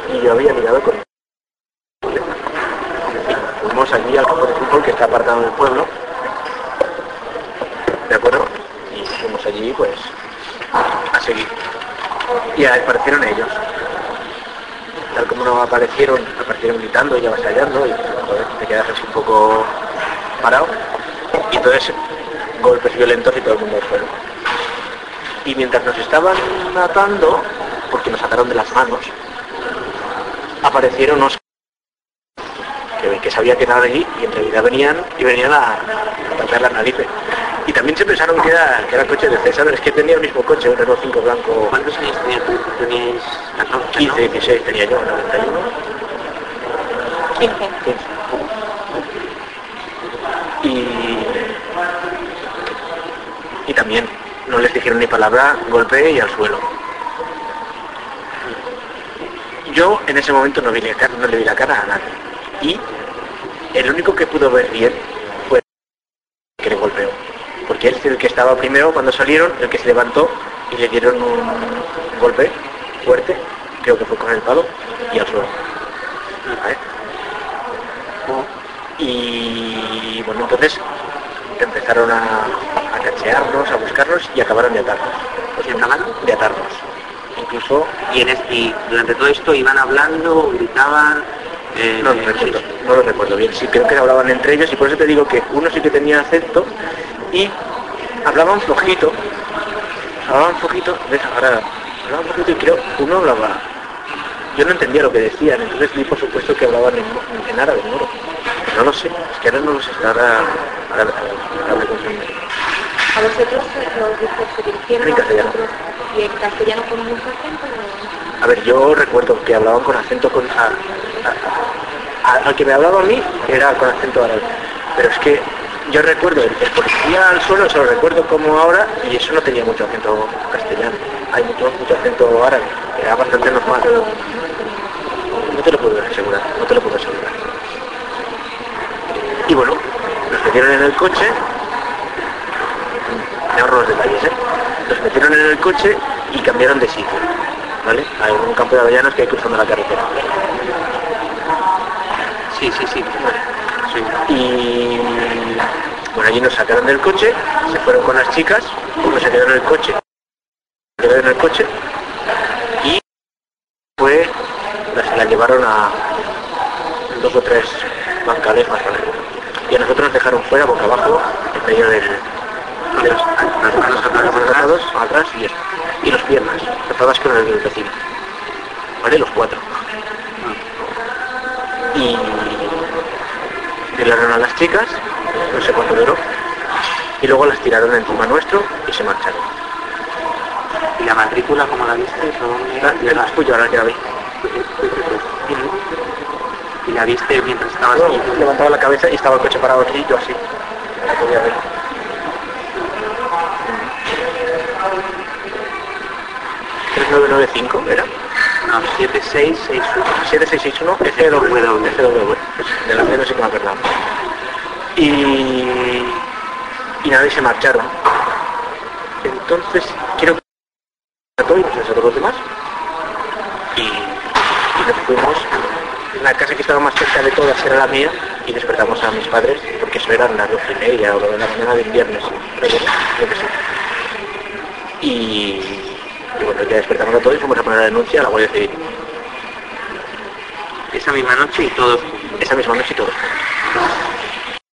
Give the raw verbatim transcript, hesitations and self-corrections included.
y yo había ligado con él. Fuimos allí al campo de fútbol que está apartado del pueblo, ¿de acuerdo? Y fuimos allí pues a seguir. Y aparecieron ellos. Tal como no aparecieron, aparecieron gritando y avasallando y joder, te quedas así un poco parado. Y entonces golpes violentos y todo el mundo al suelo. Y mientras nos estaban atando, porque nos ataron de las manos, aparecieron unos que, que sabía que estaban allí y en realidad venían y venían a, a tocar las narices. Y también se pensaron que era, que era el coche de César, es que tenía el mismo coche, un Renault cinco blanco. ¿Cuántos años tenías tú? ¿Teníais catorce, quince, dieciséis tenía yo, noventa y uno. quince. quince. Y, y también no les dijeron ni palabra, golpe y al suelo. Yo en ese momento no, vi la cara, no le vi la cara a nadie. Y el único que pudo ver bien fue el que le golpeó. Porque él es el que estaba primero cuando salieron, el que se levantó y le dieron un golpe fuerte, creo que fue con el palo, y al suelo. ¿Vale? Y bueno, entonces empezaron a, a cachearnos, a buscarnos y acabaron de atarnos. ¿Os acabaron? De atarnos. Incluso... ¿Y, en este, y durante todo esto iban hablando, gritaban? Eh, no, no, recuerdo, no lo recuerdo bien. Sí, creo que hablaban entre ellos y por eso te digo que uno sí que tenía acento y hablaban flojito. Hablaban flojito, ves, ahora hablaban flojito y creo uno hablaba. Yo no entendía lo que decían, entonces vi por supuesto que hablaban en, en árabe, moro. No lo sé, es que ahora no lo sé, ahora, ahora, ahora, ahora me confundo. ¿A vosotros los dices que dirigieron En castellano. y en castellano con mucho acento? ¿O? A ver, yo recuerdo que hablaban con acento con... A, a, a, al que me hablaba a mí era con acento árabe, pero es que yo recuerdo el, el policía al suelo, se lo recuerdo como ahora, y eso no tenía mucho acento castellano, hay mucho, mucho acento árabe, era bastante normal. No te lo puedo asegurar, no te lo puedo asegurar. Y bueno, nos metieron en el coche, me ahorro los detalles, ¿eh? Nos metieron en el coche y cambiaron de sitio, ¿vale? Hay un campo de avellanos que hay cruzando la carretera. Sí, sí, sí. sí. Y bueno, allí nos sacaron del coche, se fueron con las chicas, uno se quedó en el coche, se quedó en el coche y fue, la, la llevaron a dos o tres bancales más o menos. Y a nosotros nos dejaron fuera, boca abajo, en medio del... de los, las manos atados atrás y esto. Y las piernas, atadas con el vecino. ¿Vale? Los cuatro. Y violaron a las chicas, no sé cuánto duró, y luego las tiraron encima nuestro y se marcharon. ¿Y la matrícula cómo la viste? La, la, fui yo ahora que la vi. ¿Y la viste mientras estabas No, allí? levantaba la cabeza y estaba el coche parado aquí, yo así. No podía ver. tres nueve nueve cinco ¿era? No, siete seis seis uno. siete seis seis uno F W, F W, de la C no sé qué me acuerdo. Y, y nada, y se marcharon. Entonces, quiero que a todos nosotros los demás. Y, y nos fuimos. La casa que estaba más cerca de todas era la mía y despertamos a mis padres porque eso eran las doce y media o de la mañana del viernes, creo que, creo que sí. Y, y bueno, ya despertamos a todos y fuimos a poner la denuncia a la Guardia Civil. Esa misma noche y todos. Esa misma noche y todos.